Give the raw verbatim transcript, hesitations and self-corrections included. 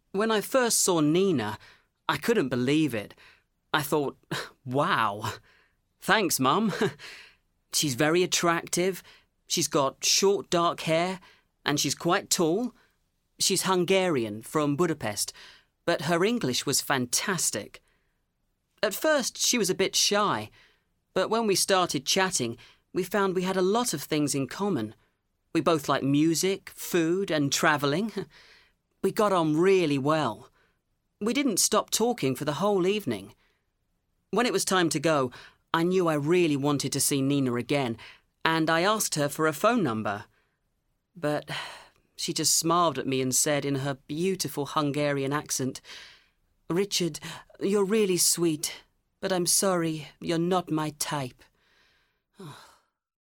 When I first saw Nina, I couldn't believe it. I thought, wow, thanks, Mum. She's very attractive, she's got short dark hair, and she's quite tall. She's Hungarian, from Budapest, but her English was fantastic. At first, she was a bit shy, but when we started chatting, we found we had a lot of things in common. We both like music, food, and travelling. We got on really well. We didn't stop talking for the whole evening. When it was time to go, I knew I really wanted to see Nina again, and I asked her for a phone number. But she just smiled at me and said in her beautiful Hungarian accent, "Richard, you're really sweet, but I'm sorry, you're not my type." Oh,